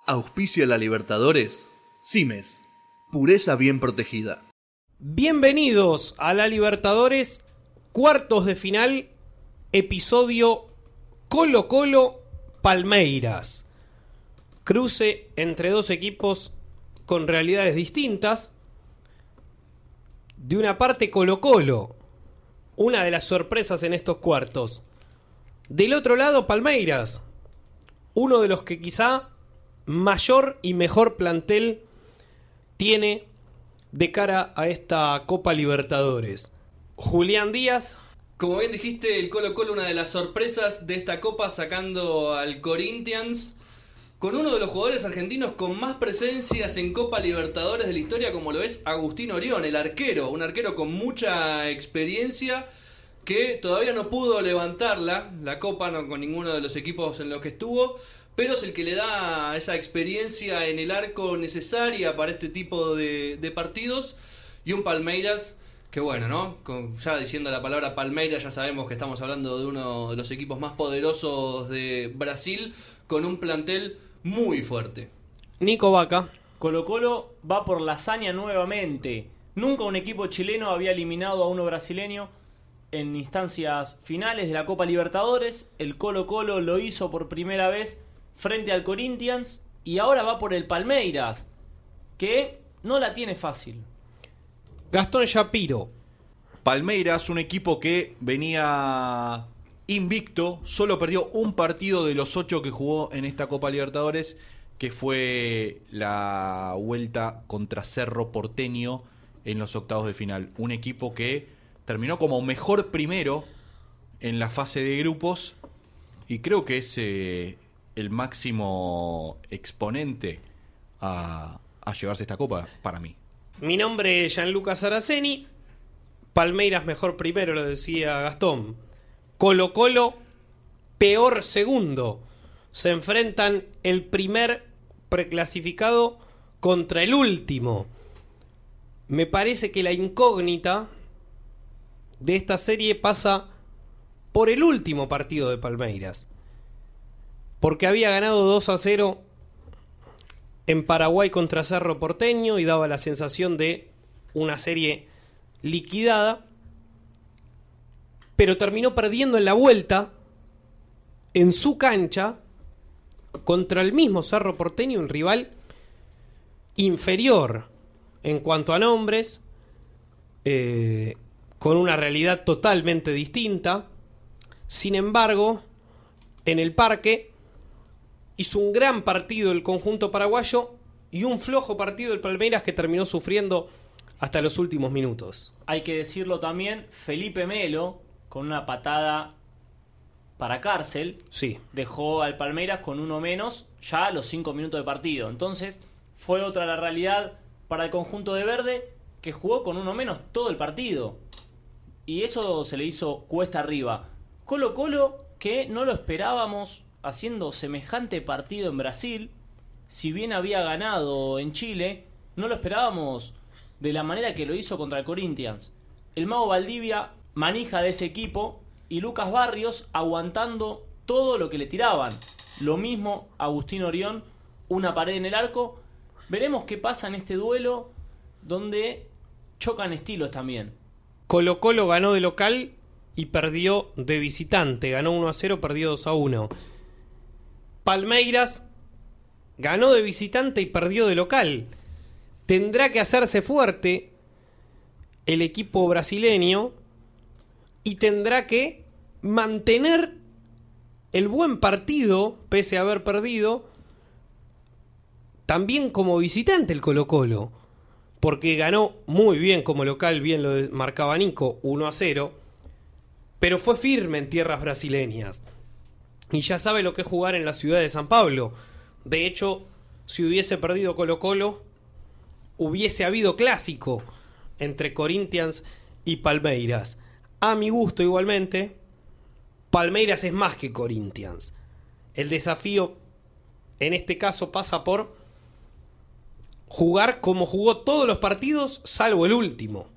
Auspicia la Libertadores. Simes. Pureza bien protegida. Bienvenidos a la Libertadores, cuartos de final, episodio Colo-Colo Palmeiras. Cruce entre dos equipos con realidades distintas. De una parte Colo-Colo, una de las sorpresas en estos cuartos. Del otro lado Palmeiras, uno de los que quizá mayor y mejor plantel tiene de cara a esta Copa Libertadores. Julián Díaz. Como bien dijiste, el Colo-Colo, una de las sorpresas de esta Copa, sacando al Corinthians, con uno de los jugadores argentinos con más presencias en Copa Libertadores de la historia, como lo es Agustín Orión, el arquero, un arquero con mucha experiencia, que todavía no pudo levantarla, la Copa, no con ninguno de los equipos en los que estuvo, pero es el que le da esa experiencia en el arco necesaria para este tipo de partidos. Y un Palmeiras que bueno, ¿no? Ya diciendo la palabra Palmeiras ya sabemos que estamos hablando de uno de los equipos más poderosos de Brasil, con un plantel muy fuerte. Nico Vaca. Colo-Colo va por la hazaña nuevamente. Nunca un equipo chileno había eliminado a uno brasileño en instancias finales de la Copa Libertadores. El Colo-Colo lo hizo por primera vez frente al Corinthians y ahora va por el Palmeiras, que no la tiene fácil. Gastón Shapiro. Palmeiras, un equipo que venía invicto, solo perdió un partido de los 8 que jugó en esta Copa Libertadores, que fue la vuelta contra Cerro Porteño en los octavos de final. Un equipo que terminó como mejor primero en la fase de grupos y creo que es el máximo exponente a llevarse esta copa para mí. Mi nombre es Gianluca Saraceni. Palmeiras mejor primero, lo decía Gastón. Colo-Colo peor segundo. Se enfrentan el primer preclasificado contra el último. Me parece que la incógnita de esta serie pasa por el último partido de Palmeiras, porque había ganado 2-0 en Paraguay contra Cerro Porteño y daba la sensación de una serie liquidada, pero terminó perdiendo en la vuelta en su cancha contra el mismo Cerro Porteño, un rival inferior en cuanto a nombres, con una realidad totalmente distinta. Sin embargo, en el Parque hizo un gran partido el conjunto paraguayo y un flojo partido el Palmeiras, que terminó sufriendo hasta los últimos minutos. Hay que decirlo también, Felipe Melo, con una patada para cárcel, sí, dejó al Palmeiras con uno menos ya a los 5 minutos de partido. Entonces fue otra la realidad para el conjunto de verde, que jugó con uno menos todo el partido. Y eso se le hizo cuesta arriba. Colo-Colo, que no lo esperábamos haciendo semejante partido en Brasil, si bien había ganado en Chile, no lo esperábamos de la manera que lo hizo contra el Corinthians. El Mago Valdivia, manija de ese equipo, y Lucas Barrios aguantando todo lo que le tiraban. Lo mismo Agustín Orión, una pared en el arco. Veremos qué pasa en este duelo, donde chocan estilos también. Colo-Colo ganó de local y perdió de visitante. Ganó 1-0, perdió 2-1. Palmeiras ganó de visitante y perdió de local. Tendrá que hacerse fuerte el equipo brasileño y tendrá que mantener el buen partido, pese a haber perdido, también como visitante el Colo-Colo, porque ganó muy bien como local, bien lo marcaba Nico, 1-0, pero fue firme en tierras brasileñas y ya sabe lo que es jugar en la ciudad de San Pablo. De hecho, si hubiese perdido Colo-Colo, hubiese habido clásico entre Corinthians y Palmeiras. A mi gusto, igualmente, Palmeiras es más que Corinthians. El desafío en este caso pasa por jugar como jugó todos los partidos, salvo el último.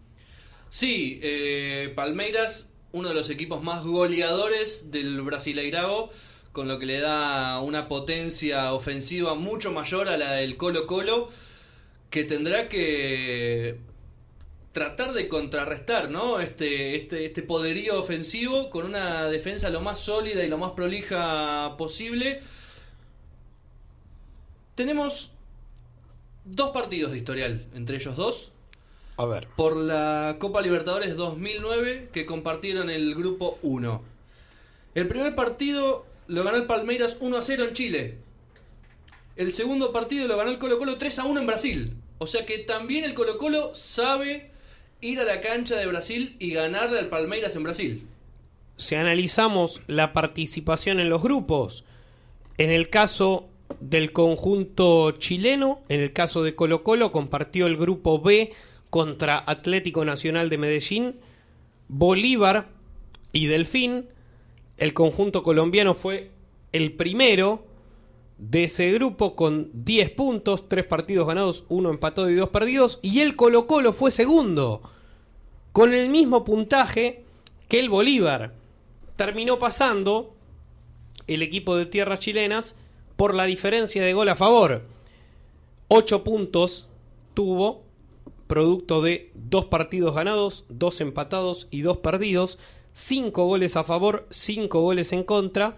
Sí, Palmeiras, uno de los equipos más goleadores del Brasileirao, con lo que le da una potencia ofensiva mucho mayor a la del Colo-Colo, que tendrá que tratar de contrarrestar, ¿no? Este poderío ofensivo con una defensa lo más sólida y lo más prolija posible. Tenemos 2 partidos de historial entre ellos dos. A ver. Por la Copa Libertadores 2009, que compartieron el grupo 1. El primer partido lo ganó el Palmeiras 1-0 en Chile. El segundo partido lo ganó el Colo-Colo 3-1 en Brasil. O sea que también el Colo-Colo sabe ir a la cancha de Brasil y ganarle al Palmeiras en Brasil. Si analizamos la participación en los grupos, en el caso del conjunto chileno, en el caso de Colo-Colo, compartió el grupo B contra Atlético Nacional de Medellín, Bolívar y Delfín. El conjunto colombiano fue el primero de ese grupo con 10 puntos, 3 partidos ganados, 1 empatado y 2 perdidos. Y el Colo-Colo fue segundo, con el mismo puntaje que el Bolívar. Terminó pasando el equipo de tierras chilenas por la diferencia de gol a favor. 8 puntos tuvo, producto de 2 partidos ganados, 2 empatados y 2 perdidos. 5 goles a favor, 5 goles en contra.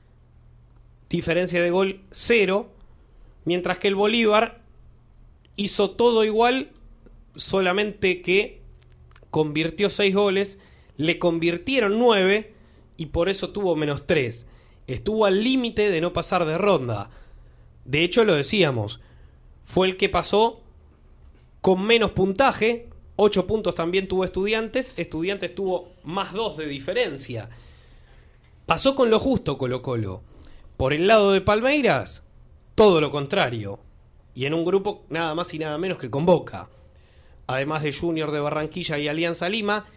Diferencia de gol 0. Mientras que el Bolívar hizo todo igual, solamente que convirtió 6 goles, le convirtieron 9 y por eso tuvo -3. Estuvo al límite de no pasar de ronda. De hecho, lo decíamos, fue el que pasó con menos puntaje. 8 puntos también tuvo Estudiantes. Estudiantes tuvo +2 de diferencia. Pasó con lo justo Colo-Colo. Por el lado de Palmeiras, todo lo contrario. Y en un grupo nada más y nada menos que con Boca. Además de Junior de Barranquilla y Alianza Lima,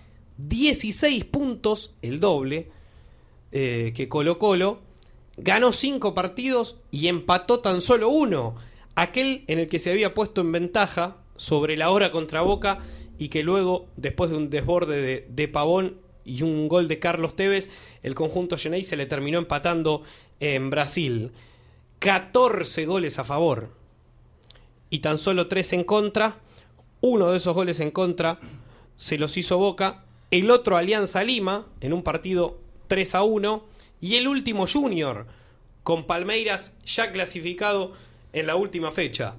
16 puntos, el doble que Colo-Colo. Ganó 5 partidos y empató tan solo 1. Aquel en el que se había puesto en ventaja sobre la hora contra Boca y que luego, después de un desborde de Pavón y un gol de Carlos Tevez, el conjunto Xeneize se le terminó empatando en Brasil. 14 goles a favor y tan solo 3 en contra. Uno de esos goles en contra se los hizo Boca, el otro Alianza Lima en un partido 3-1 y el último Junior con Palmeiras ya clasificado en la última fecha.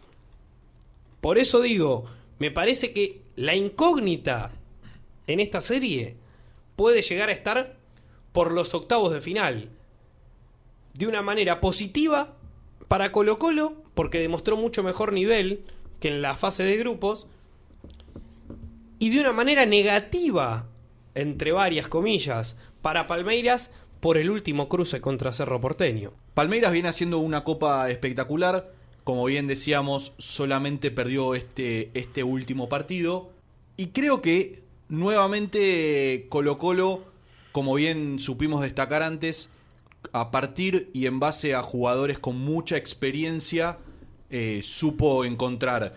Por eso digo, me parece que la incógnita en esta serie puede llegar a estar por los octavos de final. De una manera positiva para Colo-Colo, porque demostró mucho mejor nivel que en la fase de grupos, y de una manera negativa, entre varias comillas, para Palmeiras por el último cruce contra Cerro Porteño. Palmeiras viene haciendo una copa espectacular. Como bien decíamos, solamente perdió este último partido. Y creo que nuevamente Colo-Colo, como bien supimos destacar antes, a partir y en base a jugadores con mucha experiencia, supo encontrar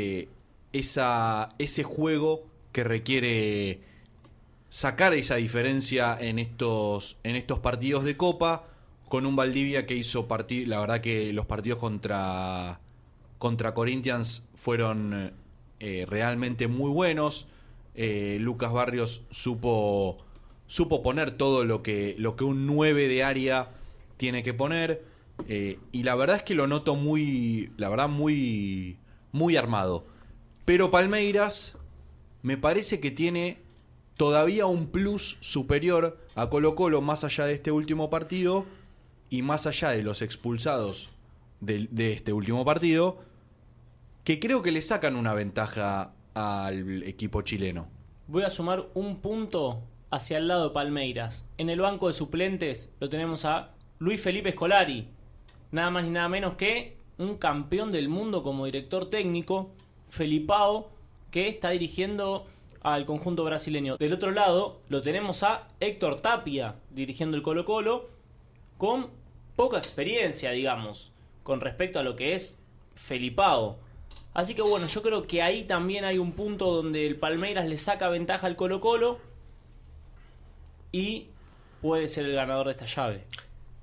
ese juego que requiere sacar esa diferencia en estos partidos de Copa, con un Valdivia que hizo la verdad que los partidos contra Corinthians fueron realmente muy buenos. Lucas Barrios supo poner todo lo que un 9 de área tiene que poner, y la verdad es que lo noto muy armado. Pero Palmeiras me parece que tiene todavía un plus superior a Colo-Colo, más allá de este último partido y más allá de los expulsados de este último partido, que creo que le sacan una ventaja al equipo chileno. Voy a sumar un punto hacia el lado de Palmeiras. En el banco de suplentes lo tenemos a Luis Felipe Scolari, nada más ni nada menos que un campeón del mundo como director técnico, Felipao, que está dirigiendo al conjunto brasileño. Del otro lado lo tenemos a Héctor Tapia dirigiendo el Colo-Colo, con poca experiencia, digamos, con respecto a lo que es Felipao. Así que bueno, yo creo que ahí también hay un punto donde el Palmeiras le saca ventaja al Colo-Colo y puede ser el ganador de esta llave.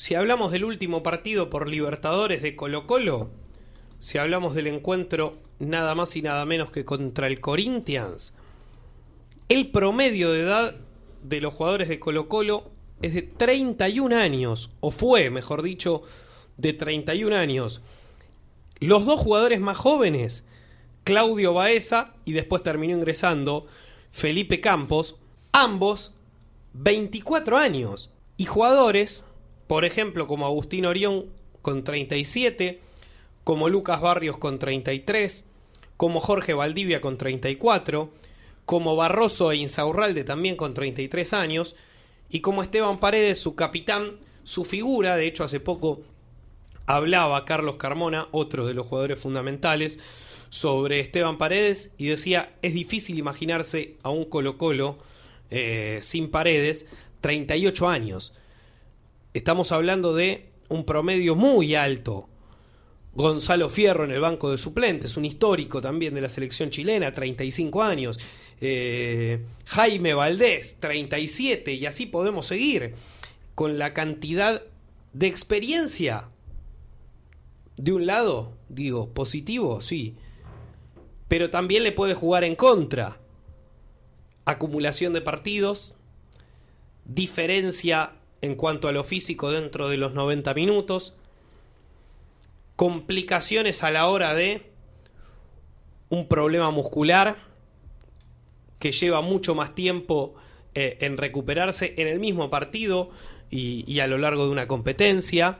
Si hablamos del último partido por Libertadores de Colo-Colo, si hablamos del encuentro nada más y nada menos que contra el Corinthians, el promedio de edad de los jugadores de Colo-Colo es de 31 años, o fue, mejor dicho, de 31 años. Los dos jugadores más jóvenes, Claudio Baeza y después terminó ingresando Felipe Campos, ambos 24 años. Y jugadores, por ejemplo, como Agustín Orión con 37, como Lucas Barrios con 33, como Jorge Valdivia con 34, como Barroso e Insaurralde también con 33 años, y como Esteban Paredes, su capitán, su figura. De hecho, hace poco hablaba Carlos Carmona, otro de los jugadores fundamentales, sobre Esteban Paredes, y decía, es difícil imaginarse a un Colo-Colo sin Paredes, 38 años. Estamos hablando de un promedio muy alto. Gonzalo Fierro en el banco de suplentes, un histórico también de la selección chilena, 35 años. Jaime Valdés, 37, y así podemos seguir con la cantidad de experiencia. De un lado, digo, positivo, sí, pero también le puede jugar en contra. Acumulación de partidos, diferencia en cuanto a lo físico dentro de los 90 minutos, complicaciones a la hora de un problema muscular que lleva mucho más tiempo en recuperarse en el mismo partido y a lo largo de una competencia.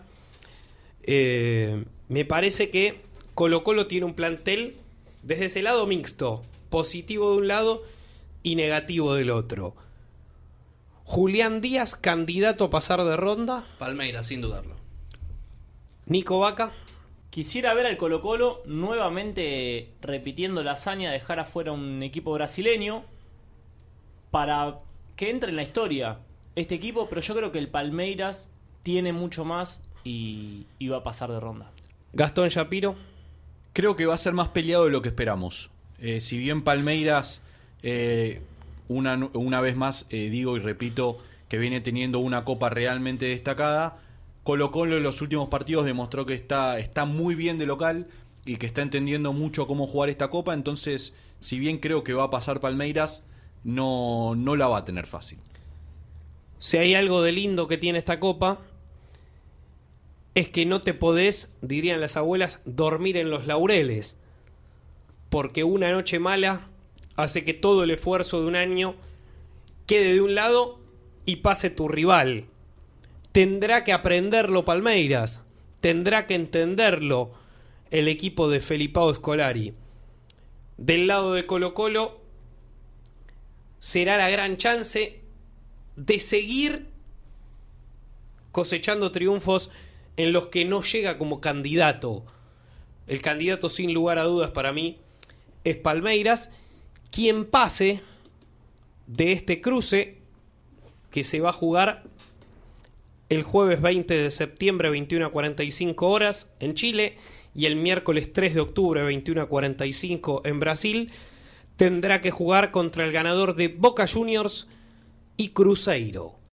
Me parece que Colo-Colo tiene un plantel desde ese lado mixto, positivo de un lado y negativo del otro. Julián Díaz, candidato a pasar de ronda. Palmeiras, sin dudarlo. Nico Vaca. Quisiera ver al Colo-Colo nuevamente repitiendo la hazaña de dejar afuera un equipo brasileño para que entre en la historia este equipo, pero yo creo que el Palmeiras tiene mucho más y va a pasar de ronda. Gastón Shapiro. Creo que va a ser más peleado de lo que esperamos. Si bien Palmeiras, una vez más, digo y repito, que viene teniendo una copa realmente destacada, Colo-Colo en los últimos partidos demostró que está muy bien de local y que está entendiendo mucho cómo jugar esta copa. Entonces, si bien creo que va a pasar Palmeiras, no la va a tener fácil. Si hay algo de lindo que tiene esta copa, es que no te podés, dirían las abuelas, dormir en los laureles, porque una noche mala hace que todo el esfuerzo de un año quede de un lado y pase tu rival. Tendrá que aprenderlo Palmeiras, tendrá que entenderlo el equipo de Felipao Scolari. Del lado de Colo-Colo será la gran chance de seguir cosechando triunfos en los que no llega como candidato. El candidato sin lugar a dudas para mí es Palmeiras. Quien pase de este cruce que se va a jugar el jueves 20 de septiembre 21:45 horas en Chile y el miércoles 3 de octubre 21:45 en Brasil, tendrá que jugar contra el ganador de Boca Juniors y Cruzeiro.